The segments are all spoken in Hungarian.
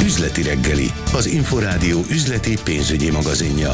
Üzleti reggeli, az Inforádió üzleti pénzügyi magazinja.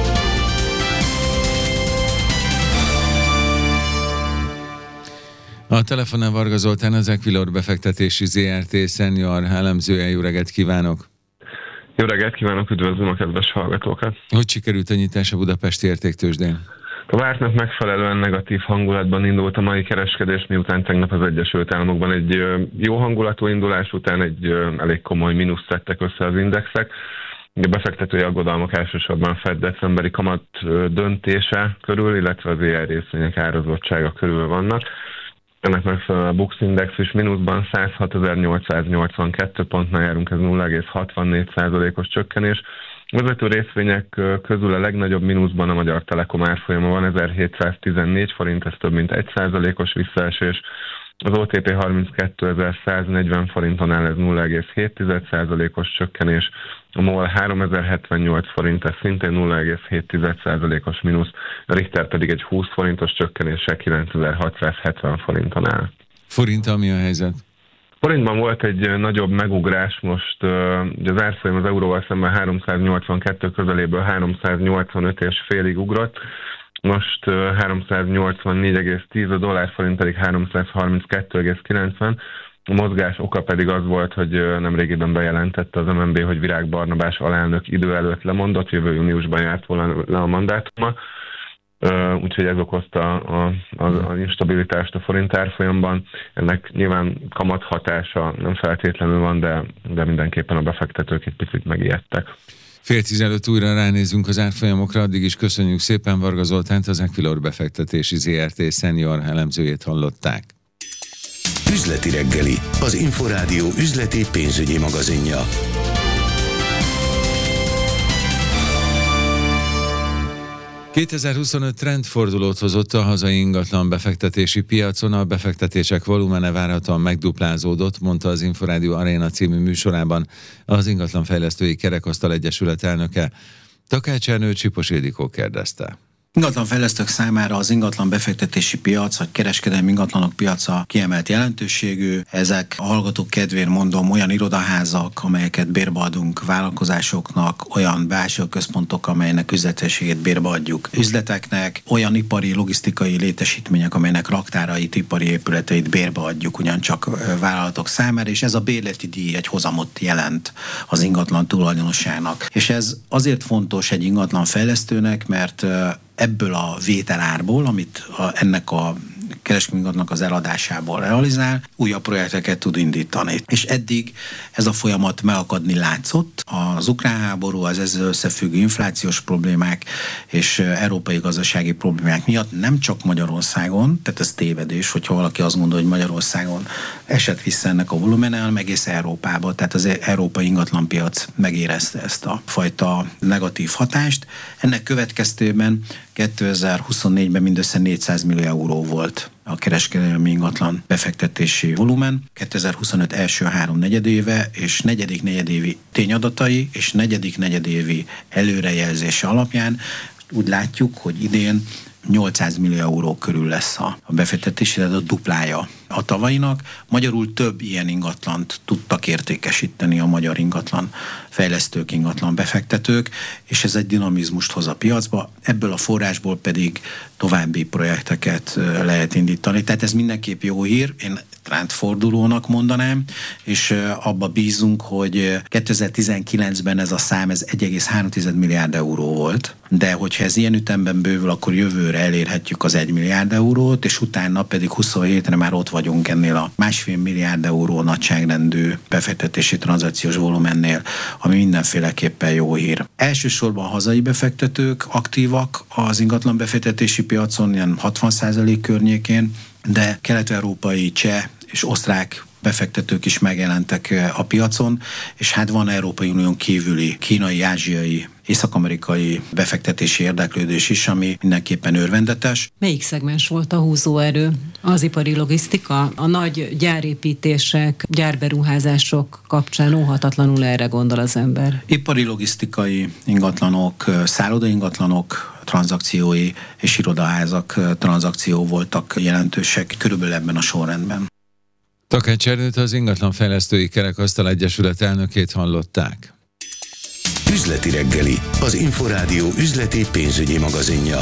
A telefonon Varga Zoltán, az Equilor befektetési ZRT senior elemzője. Jó reggelt kívánok! Jó reggelt kívánok, üdvözlöm a kedves hallgatókat! Hogy sikerült a nyitás a budapesti értéktőzsdén? A vártnak megfelelően negatív hangulatban indult a mai kereskedés, miután tegnap az Egyesült Államokban egy jó hangulatú indulás után egy elég komoly mínuszt szedtek össze az indexek. A befektetői aggodalmak elsősorban Fed decemberi kamat döntése körül, illetve az ER részvények árazottsága körül vannak. Ennek megfelelően a Bux Index is mínuszban 106.882 pontnál járunk, ez 0,64%-os csökkenés. Vezető részvények közül a legnagyobb mínuszban a Magyar Telekom árfolyama van, 1714 forint, ez több mint 1%-os visszaesés. Az OTP 32.140 forinton áll, ez 0,7%-os csökkenés. A MOL 3078 forint, ez szintén 0,7%-os mínusz. A Richter pedig egy 20 forintos csökkenéssel 9670 forinton áll. Forinttal mi a helyzet? Forintban volt egy nagyobb megugrás, most ugye az árfolyam az euróval szemben 382 közeléből 385 és félig ugrott. Most 384,10, a dollárforint pedig 332,90. A mozgás oka pedig az volt, hogy nemrégiben bejelentette az MNB, hogy Virág Barnabás alelnök idő előtt lemondott, jövő júniusban járt volna le a mandátuma. Úgyhogy ez okozta az instabilitást a forint árfolyamban. Ennek nyilván kamathatása nem feltétlenül van, de mindenképpen a befektetők egy picit megijedtek. 9:30 újra ránézünk az árfolyamokra, addig is köszönjük szépen Varga Zoltánt, az Equilor befektetési ZRT senior elemzőjét hallották. Üzleti reggeli, az Inforádió üzleti pénzügyi magazinja. ...2025 trendfordulót hozott a hazai ingatlan befektetési piacon, a befektetések volumene várhatóan megduplázódott, mondta az Inforádió Aréna című műsorában az Ingatlanfejlesztői Kerekasztal Egyesület elnöke. Takács Ernő Csipos Ildikó kérdezte. Ingatlanfejlesztők számára az ingatlan befektetési piac, vagy kereskedelmi ingatlanok piaca kiemelt jelentőségű. Ezek a hallgatók kedvéért mondom olyan irodaházak, amelyeket bérbe adunk vállalkozásoknak, olyan bevásárlóközpontok, amelynek üzletességét bérbe adjuk üzleteknek, olyan ipari, logisztikai létesítmények, amelynek raktárait, ipari épületeit bérbe adjuk ugyancsak vállalatok számára, és ez a bérleti díj egy hozamot jelent az ingatlan tulajdonosának. És ez azért fontos egy ingatlanfejlesztőnek, mert ebből a vételárból, amit ennek a kereskedelmi az eladásából realizál, újabb projekteket tud indítani. És eddig ez a folyamat megakadni látszott. Az ukrán háború, az ezzel összefüggő inflációs problémák és európai gazdasági problémák miatt nem csak Magyarországon, tehát ez tévedés, hogyha valaki azt gondolja, hogy Magyarországon esett vissza ennek a volumene, hanem egész Európában, tehát az európai ingatlanpiac megérezte ezt a fajta negatív hatást. Ennek következtében 2024-ben mindössze 400 millió euró volt a kereskedelmi ingatlan befektetési volumen. 2025 első 3 negyedéve és negyedik negyedévi tényadatai és negyedik negyedévi előrejelzése alapján úgy látjuk, hogy idén 800 millió euró körül lesz a befektetési, tehát a duplája a tavalyinak. Magyarul több ilyen ingatlant tudtak értékesíteni a magyar ingatlan fejlesztők, ingatlan befektetők, és ez egy dinamizmust hoz a piacba. Ebből a forrásból pedig további projekteket lehet indítani. Tehát ez mindenképp jó hír, én trendfordulónak mondanám, és abba bízunk, hogy 2019-ben ez a szám, ez 1,3 milliárd euró volt, de hogyha ez ilyen ütemben bővül, akkor jövőre elérhetjük az 1 milliárd eurót, és utána pedig 27-re már ott vagyunk ennél a 1,5 milliárd euró nagyságrendű befektetési tranzakciós volumennél, ami mindenféleképpen jó hír. Elsősorban a hazai befektetők aktívak az ingatlan befektetési piacon, ilyen 60% környékén, de kelet-európai, cseh és osztrák befektetők is megjelentek a piacon, és hát van Európai Unión kívüli, kínai, ázsiai, észak-amerikai befektetési érdeklődés is, ami mindenképpen örvendetes. Melyik szegmens volt a húzóerő? Az ipari logisztika? A nagy gyárépítések, gyárberuházások kapcsán óhatatlanul erre gondol az ember. Ipari logisztikai ingatlanok, szállodaingatlanok tranzakciói és irodaházak tranzakció voltak jelentősek körülbelül ebben a sorrendben. Takács Ernőt, az Ingatlanfejlesztői Kerekasztal Egyesület elnökét hallották. Üzleti reggeli, az Inforádió üzleti pénzügyi magazinja.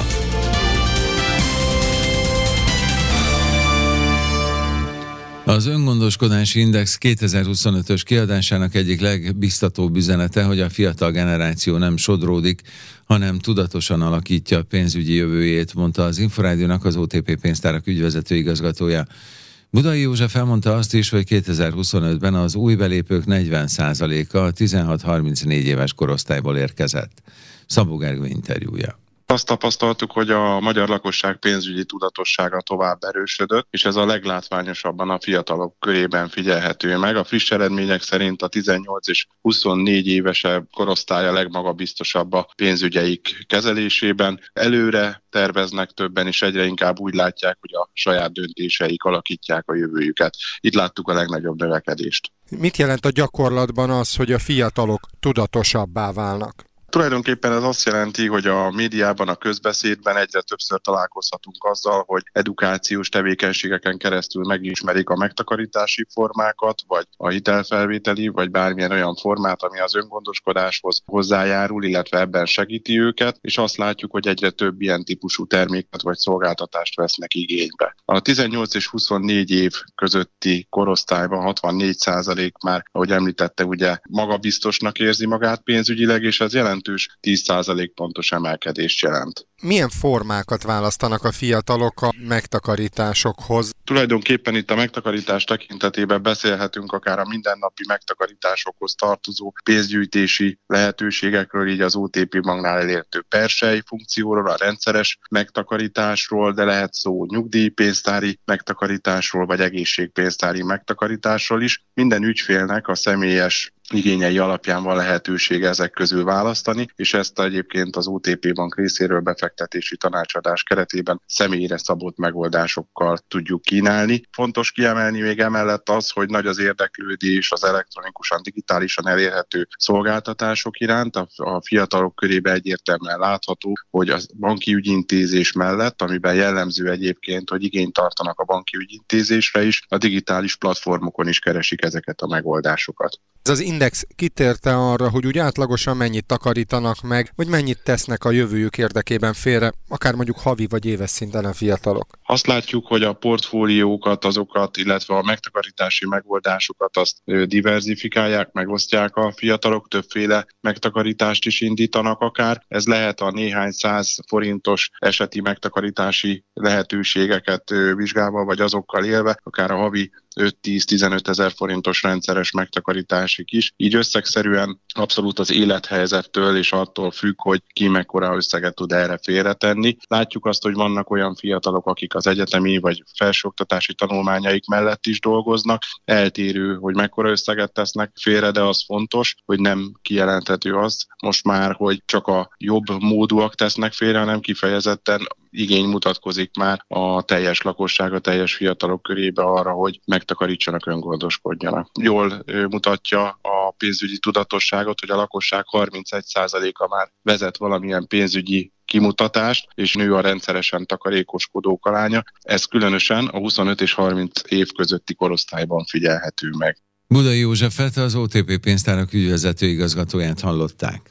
Az öngondoskodási index 2025-ös kiadásának egyik legbiztatóbb üzenete, hogy a fiatal generáció nem sodródik, hanem tudatosan alakítja a pénzügyi jövőjét, mondta az Inforádiónak az OTP pénztárak ügyvezető igazgatója. Budai József elmondta azt is, hogy 2025-ben az új belépők 40%-a a 16-34 éves korosztályból érkezett. Szabó Gergő interjúja. Azt tapasztaltuk, hogy a magyar lakosság pénzügyi tudatossága tovább erősödött, és ez a leglátványosabban a fiatalok körében figyelhető meg. A friss eredmények szerint a 18 és 24 évesebb korosztály a legmagabiztosabb a pénzügyeik kezelésében. Előre terveznek többen, és egyre inkább úgy látják, hogy a saját döntéseik alakítják a jövőjüket. Itt láttuk a legnagyobb növekedést. Mit jelent a gyakorlatban az, hogy a fiatalok tudatosabbá válnak? Tulajdonképpen ez azt jelenti, hogy a médiában, a közbeszédben egyre többször találkozhatunk azzal, hogy edukációs tevékenységeken keresztül megismerik a megtakarítási formákat, vagy a hitelfelvételi, vagy bármilyen olyan formát, ami az öngondoskodáshoz hozzájárul, illetve ebben segíti őket, és azt látjuk, hogy egyre több ilyen típusú terméket vagy szolgáltatást vesznek igénybe. A 18 és 24 év közötti korosztályban 64% már, ahogy említette, ugye magabiztosnak érzi magát pénzügyileg, és ez jelentős 10% pontos emelkedést jelent. Milyen formákat választanak a fiatalok a megtakarításokhoz? Tulajdonképpen itt a megtakarítás tekintetében beszélhetünk akár a mindennapi megtakarításokhoz tartozó pénzgyűjtési lehetőségekről, így az OTP banknál elérhető persely funkcióról, a rendszeres megtakarításról, de lehet szó nyugdíjpénztári megtakarításról, vagy egészségpénztári megtakarításról is. Minden ügyfélnek a személyes igényei alapján van lehetősége ezek közül választani, és ezt egyébként az OTP bank részéről befektetési tanácsadás keretében személyre szabott megoldásokkal tudjuk kínálni. Fontos kiemelni még emellett az, hogy nagy az érdeklődés az elektronikusan, digitálisan elérhető szolgáltatások iránt. A fiatalok körében egyértelműen látható, hogy a banki ügyintézés mellett, amiben jellemző egyébként, hogy igényt tartanak a banki ügyintézésre is, a digitális platformokon is keresik ezeket a megoldásokat. Ez az index kitérte arra, hogy úgy átlagosan mennyit takarítanak meg, vagy mennyit tesznek a jövőjük érdekében félre, akár mondjuk havi vagy éves szinten a fiatalok? Azt látjuk, hogy a portfóliókat, azokat, illetve a megtakarítási megoldásokat azt diverzifikálják, megosztják a fiatalok, többféle megtakarítást is indítanak akár. Ez lehet a néhány 100 forintos eseti megtakarítási lehetőségeket vizsgálva, vagy azokkal élve, akár a havi 5-10-15 ezer forintos rendszeres megtakarításig is. Így összegszerűen abszolút az élethelyzettől és attól függ, hogy ki mekkora összeget tud erre félretenni. Látjuk azt, hogy vannak olyan fiatalok, akik az egyetemi vagy felsőoktatási tanulmányaik mellett is dolgoznak. Eltérő, hogy mekkora összeget tesznek félre, de az fontos, hogy nem kijelenthető az most már, hogy csak a jobb módúak tesznek félre, hanem kifejezetten igény mutatkozik már a teljes lakosság, a teljes fiatalok körébe arra, hogy megtakarítsanak, öngondoskodjanak. Jól mutatja a pénzügyi tudatosságot, hogy a lakosság 31%-a már vezet valamilyen pénzügyi kimutatást, és nő a rendszeresen takarékoskodók aránya. Ez különösen a 25 és 30 év közötti korosztályban figyelhető meg. Budai Józsefet, az OTP pénztárak ügyvezető igazgatóját hallották.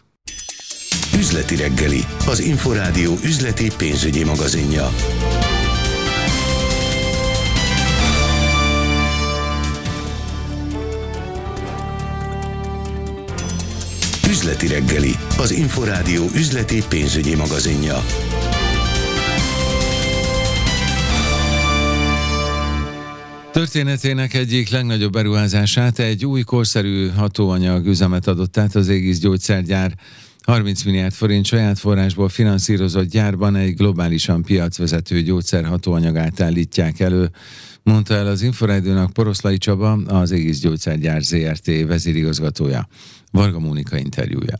Üzleti reggeli, az Inforádió üzleti pénzügyi magazinja. Üzleti reggeli, az Inforádió üzleti pénzügyi magazinja. Történetének egyik legnagyobb beruházását, egy új korszerű hatóanyag üzemet adott át az Aegis gyógyszergyár. 30 milliárd forint saját forrásból finanszírozott gyárban egy globálisan piacvezető gyógyszerhatóanyagát állítják elő, mondta el az Inforádiónak Poroszlai Csaba, az Aegis gyógyszergyár ZRT vezérigazgatója. Varga Mónika interjúja.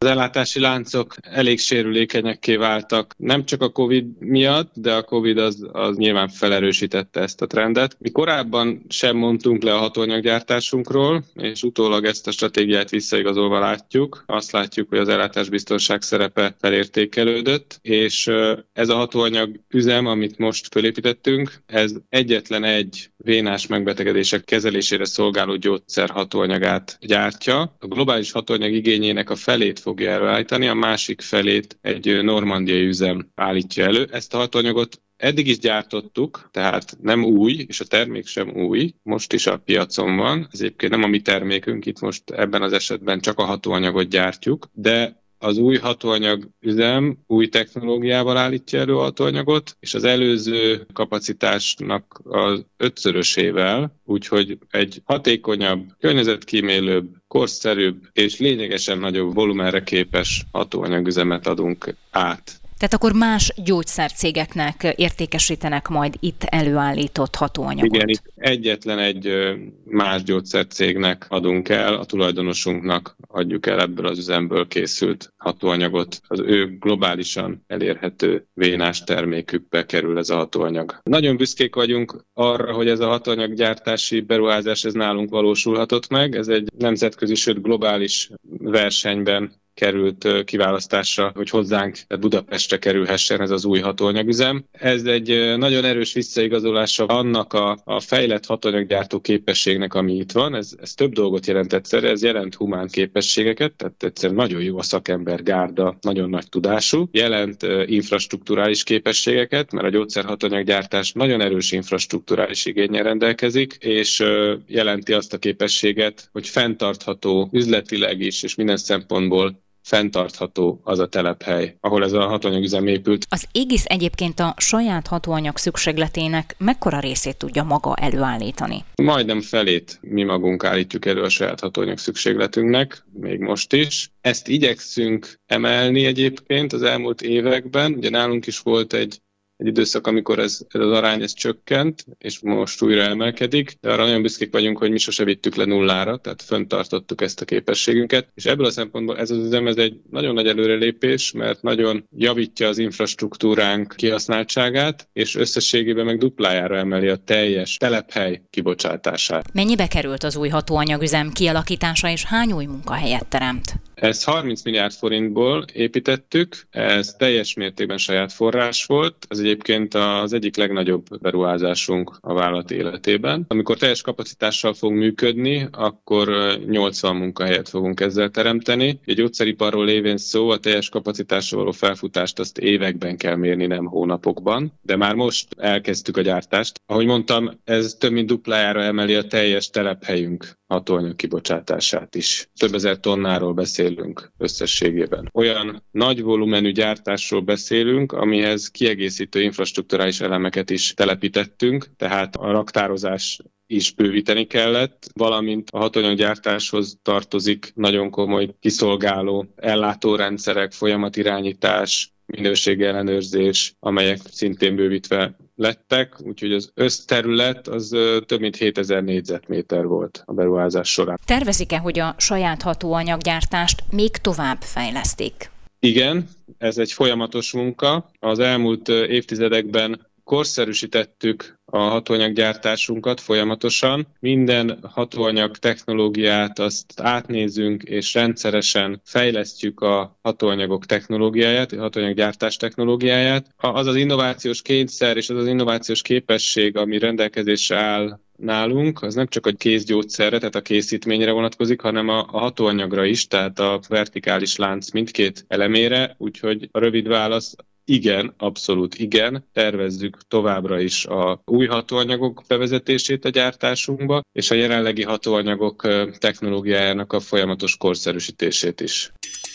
Az ellátási láncok elég sérülékenyekké váltak, nem csak a Covid miatt, de a Covid az nyilván felerősítette ezt a trendet. Mi korábban sem mondtunk le a hatóanyaggyártásunkról, és utólag ezt a stratégiát visszaigazolva látjuk. Azt látjuk, hogy az ellátásbiztonság szerepe felértékelődött, és ez a hatóanyag üzem, amit most fölépítettünk, ez egyetlen egy vénás megbetegedések kezelésére szolgáló gyógyszer hatóanyagát gyártja. A globális hatóanyag igényének a felét fogja előállítani, a másik felét egy normandiai üzem állítja elő. Ezt a hatóanyagot eddig is gyártottuk, tehát nem új, és a termék sem új, most is a piacon van. Ez egyébként nem a mi termékünk, itt most ebben az esetben csak a hatóanyagot gyártjuk, de az új hatóanyag üzem új technológiával állítja elő a hatóanyagot, és az előző kapacitásnak az 5-szörösével, úgyhogy egy hatékonyabb, környezetkímélőbb, korszerűbb és lényegesen nagyobb volumenre képes hatóanyagüzemet adunk át. Tehát akkor más gyógyszercégeknek értékesítenek majd itt előállított hatóanyagot? Igen, itt egyetlen egy más gyógyszercégnek adunk el, a tulajdonosunknak adjuk el ebből az üzemből készült hatóanyagot. Az ő globálisan elérhető vénás termékükbe kerül ez a hatóanyag. Nagyon büszkék vagyunk arra, hogy ez a hatóanyaggyártási beruházás ez nálunk valósulhatott meg. Ez egy nemzetközi, sőt globális versenyben került kiválasztásra, hogy hozzánk Budapestre kerülhessen ez az új hatóanyagüzem. Ez egy nagyon erős visszaigazolása annak a fejlett hatóanyaggyártó képességnek, ami itt van. Ez több dolgot jelent egyszerre, ez jelent humán képességeket, tehát egyszerűen nagyon jó a szakembergárda, nagyon nagy tudású. Jelent infrastrukturális képességeket, mert a gyógyszerhatóanyaggyártás nagyon erős infrastrukturális igénnyel rendelkezik, és jelenti azt a képességet, hogy fenntartható üzletileg is, és minden szempontból fenntartható az a telephely, ahol ez a hatóanyagüzem épült. Az Aegis egyébként a saját hatóanyag szükségletének mekkora részét tudja maga előállítani? Majdnem felét mi magunk állítjuk elő a saját hatóanyag szükségletünknek, még most is. Ezt igyekszünk emelni egyébként az elmúlt években. Ugye nálunk is volt egy időszak, amikor ez az arány csökkent, és most újra emelkedik, de arra nagyon büszkék vagyunk, hogy mi sose vittük le nullára, tehát fenntartottuk ezt a képességünket, és ebből a szempontból ez az üzem ez egy nagyon nagy előrelépés, mert nagyon javítja az infrastruktúránk kihasználtságát, és összességében meg duplájára emeli a teljes telephely kibocsátását. Mennyibe került az új hatóanyagüzem kialakítása, és hány új munkahelyet teremt? Ezt 30 milliárd forintból építettük, ez teljes mértékben saját forrás volt, ez egyébként az egyik legnagyobb beruházásunk a vállalat életében. Amikor teljes kapacitással fog működni, akkor 80 munkahelyet fogunk ezzel teremteni. Egy gyógyszeriparról lévén szó, a teljes kapacitással való felfutást azt években kell mérni, nem hónapokban, de már most elkezdtük a gyártást. Ahogy mondtam, ez több mint duplájára emeli a teljes telephelyünk hatóanyag kibocsátását is. Több ezer tonnáról beszélünk összességében. Olyan nagy volumenű gyártásról beszélünk, amihez kiegészítő infrastrukturális elemeket is telepítettünk, tehát a raktározás is bővíteni kellett, valamint a hatóanyaggyártáshoz tartozik nagyon komoly kiszolgáló ellátórendszerek, folyamatirányítás, minőségellenőrzés, amelyek szintén bővítve lettek, úgyhogy az összterület az több mint 7000 négyzetméter volt a beruházás során. Tervezik-e, hogy a saját hatóanyaggyártást még tovább fejlesztik? Igen, ez egy folyamatos munka. Az elmúlt évtizedekben korszerűsítettük a hatóanyaggyártásunkat folyamatosan. Minden hatóanyag technológiát azt átnézünk, és rendszeresen fejlesztjük a hatóanyagok technológiáját, a hatóanyaggyártás technológiáját. Az az innovációs kényszer és az az innovációs képesség, ami rendelkezésre áll nálunk, az nem csak a kézgyógyszerre, tehát a készítményre vonatkozik, hanem a hatóanyagra is, tehát a vertikális lánc mindkét elemére, úgyhogy a rövid válasz igen, abszolút igen. Tervezzük továbbra is a új hatóanyagok bevezetését a gyártásunkba, és a jelenlegi hatóanyagok technológiájának a folyamatos korszerűsítését is.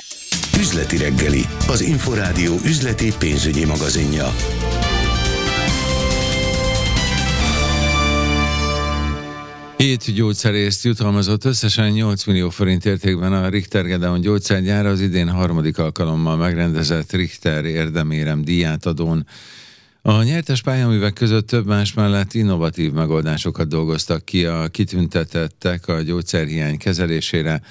Üzleti reggeli, az Inforádió üzleti pénzügyi magazinja. 7 gyógyszerészt jutalmazott összesen 8 millió forint értékben a Richter Gedeon gyógyszergyár az idén harmadik alkalommal megrendezett Richter érdemérem díjátadón. A nyertes pályaművek között több más mellett innovatív megoldásokat dolgoztak ki a kitüntetettek a gyógyszerhiány kezelésére,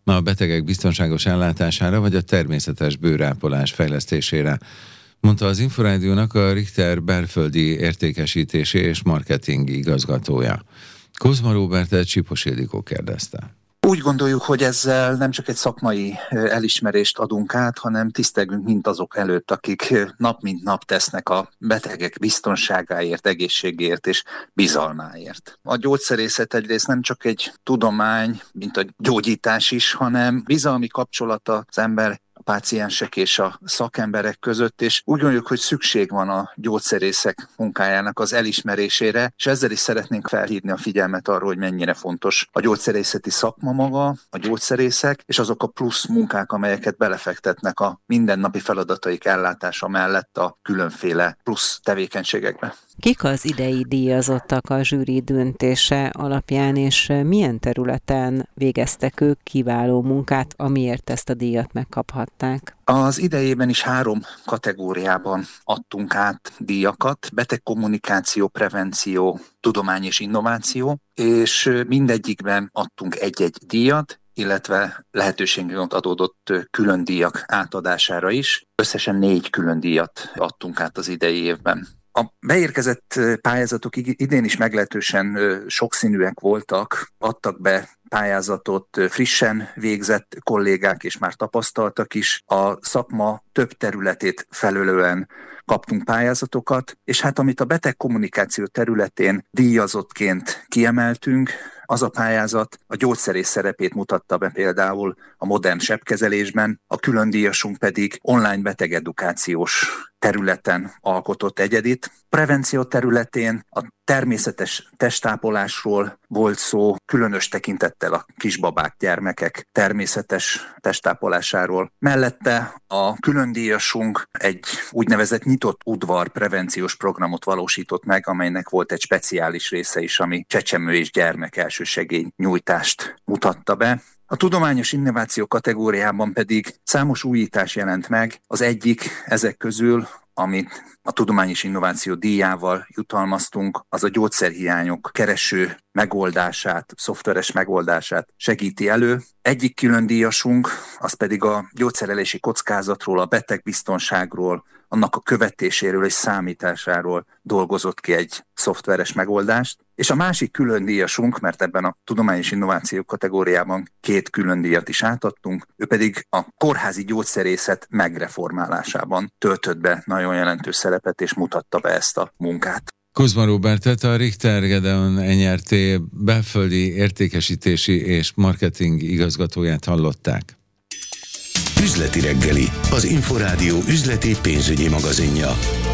a betegek biztonságos ellátására vagy a természetes bőrápolás fejlesztésére, mondta az Inforádiónak a Richter belföldi értékesítési és marketing igazgatója. Kozma Róbertet Csipos Ildikó kérdezte. Úgy gondoljuk, hogy ezzel nem csak egy szakmai elismerést adunk át, hanem tisztelgünk mindazok előtt, akik nap mint nap tesznek a betegek biztonságáért, egészségért és bizalmáért. A gyógyszerészet egyrészt nem csak egy tudomány, mint a gyógyítás is, hanem bizalmi kapcsolata az ember, a páciensek és a szakemberek között, és úgy gondoljuk, hogy szükség van a gyógyszerészek munkájának az elismerésére, és ezzel is szeretnénk felhívni a figyelmet arra, hogy mennyire fontos a gyógyszerészeti szakma maga, a gyógyszerészek, és azok a plusz munkák, amelyeket belefektetnek a mindennapi feladataik ellátása mellett a különféle plusz tevékenységekbe. Kik az idei díjazottak a zsűri döntése alapján, és milyen területen végeztek ők kiváló munkát, amiért ezt a díjat megkaphatták? Az idejében is 3 kategóriában adtunk át díjakat: betegkommunikáció, prevenció, tudomány és innováció, és mindegyikben adtunk egy-egy díjat, illetve lehetőségünk adódott külön díjak átadására is. Összesen 4 külön díjat adtunk át az idei évben. A beérkezett pályázatok idén is meglehetősen sokszínűek voltak, adtak be pályázatot frissen végzett kollégák és már tapasztaltak is. A szakma több területét felölően kaptunk pályázatokat, és hát amit a betegkommunikáció területén díjazottként kiemeltünk, az a pályázat a gyógyszerész szerepét mutatta be például a modern sebkezelésben, a külön díjasunk pedig online betegedukációs területen alkotott egyedit. Prevenció területén a természetes testtápolásról volt szó, különös tekintettel a kisbabák, gyermekek természetes testtápolásáról. Mellette a külön díjasunk egy úgynevezett nyitott udvar prevenciós programot valósított meg, amelynek volt egy speciális része is, ami csecsemő és gyermek elsősegély nyújtást mutatta be. A tudományos innováció kategóriában pedig számos újítás jelent meg. Az egyik ezek közül, amit a tudományos innováció díjával jutalmaztunk, az a gyógyszerhiányok kereső megoldását, szoftveres megoldását segíti elő. Egyik külön díjasunk, az pedig a gyógyszerelési kockázatról, a betegbiztonságról, annak a követéséről és számításáról dolgozott ki egy szoftveres megoldást. És a másik külön díjasunk, mert ebben a tudományos innováció kategóriában 2 külön díjat is átadtunk, ő pedig a kórházi gyógyszerészet megreformálásában töltött be nagyon jelentős szerepet, és mutatta be ezt a munkát. Kozma Róbertet, a Richter Gedeon NRT belföldi értékesítési és marketing igazgatóját hallották. Üzleti reggeli, az Inforádió üzleti pénzügyi magazinja.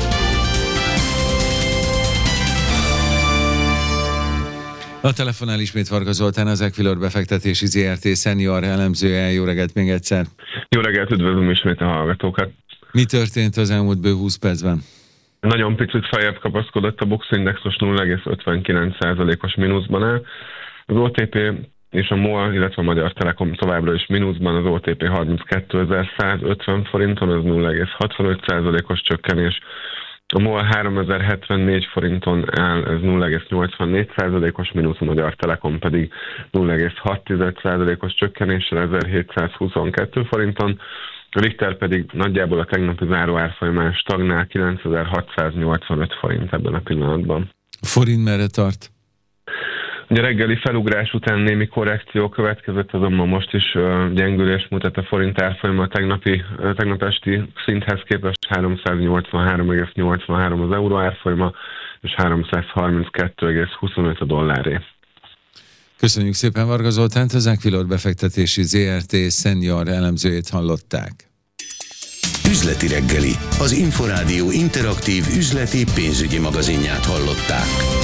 A telefonnál ismét Varga Zoltán, az Equilor befektetési ZRT senior elemzője. Jó reggelt még egyszer! Jó reggelt, üdvözlöm ismét a hallgatókat! Mi történt az elmúlt bő 20 percben? Nagyon picit feljebb kapaszkodott a Bux Index, most 0,59%-os mínuszban áll. Az OTP és a MOL, illetve a Magyar Telekom továbbra is mínuszban, az OTP 32.150 forinton, az 0,65%-os csökkenés. A MOL 3074 forinton áll, ez 0,84%-os mínusz, a Magyar Telekom pedig 0,6%-os csökkenéssel 1722 forinton. A Richter pedig nagyjából a tegnapi záró árfolyamán stagnál, 9685 forint ebben a pillanatban. A forint merre tart? Ugye a reggeli felugrás után némi korrekció következett, azonban most is gyengülés mutat a forint árfolyama a tegnap esti szinthez képest 383,83 az euró árfolyama, és 332,25 a dolláré. Köszönjük szépen Varga Zoltánt, az Equilor befektetési ZRT senior elemzőjét hallották. Üzleti reggeli, az Inforádió interaktív üzleti pénzügyi magazinját hallották.